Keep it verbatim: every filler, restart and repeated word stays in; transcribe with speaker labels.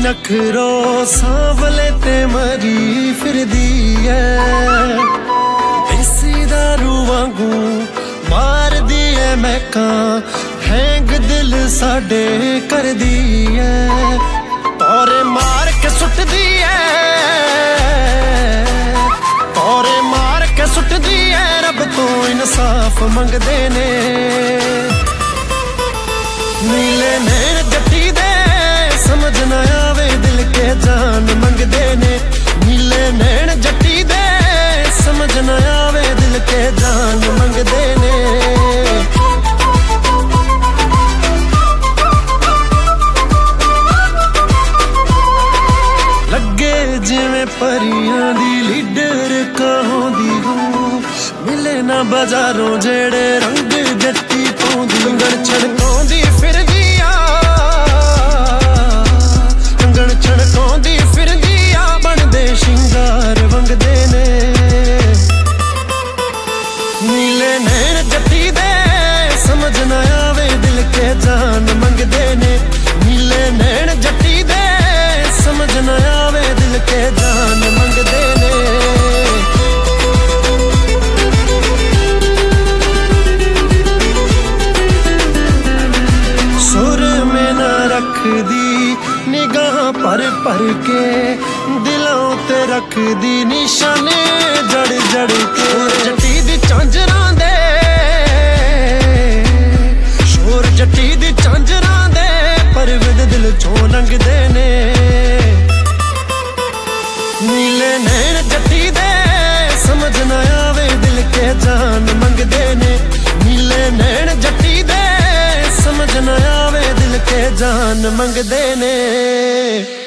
Speaker 1: नखरो सांवले ते मरी फिरदी है, देसी दारू वांगू मार दी है महका, हैंग दिल साडे कर दी है। तोरे मार के सुट दी है, तोरे मार के सुट दी है, रब तो इंसाफ मंगदे ने। नीले नैन जट्टी दे समझ ना आवे दिल के जान मंगदे ने। नीले नैन जट्टी दे समझ ना आवे दिल के जान मंगदे ने। लगे जिवें परियां दी लीडर कहों दी हूँ, मिले ना बाजारों जेड़े रंग जट्टी पाउंदी। अंगण छड़काउंदी फिरदी आ, अंगण छड़काउंदी फिरदी आ, बनदे शिंगार वंगदे ने। नीले नैन जट्टी दे समझ ना आवे दिल के जान मंगदे ने। नीले नैन जट्टी दे समझ ना आवे दिल के जान मंगदे ने। सुर में ना रख दी निगाह पर पर के, दिलों ते रख दी निशाने जड़ जड़ के। जट्टी दी झांजरां दे, शोर जट्टी दी झांजरां दे, परविद दिल चों लंघदे ने। नीले नैन जट्टी दे समझ ना आवे दिल के जान मंगदे ने। नीले नैन जट्टी दे समझ ना आवे दिल के जान मंगदे ने।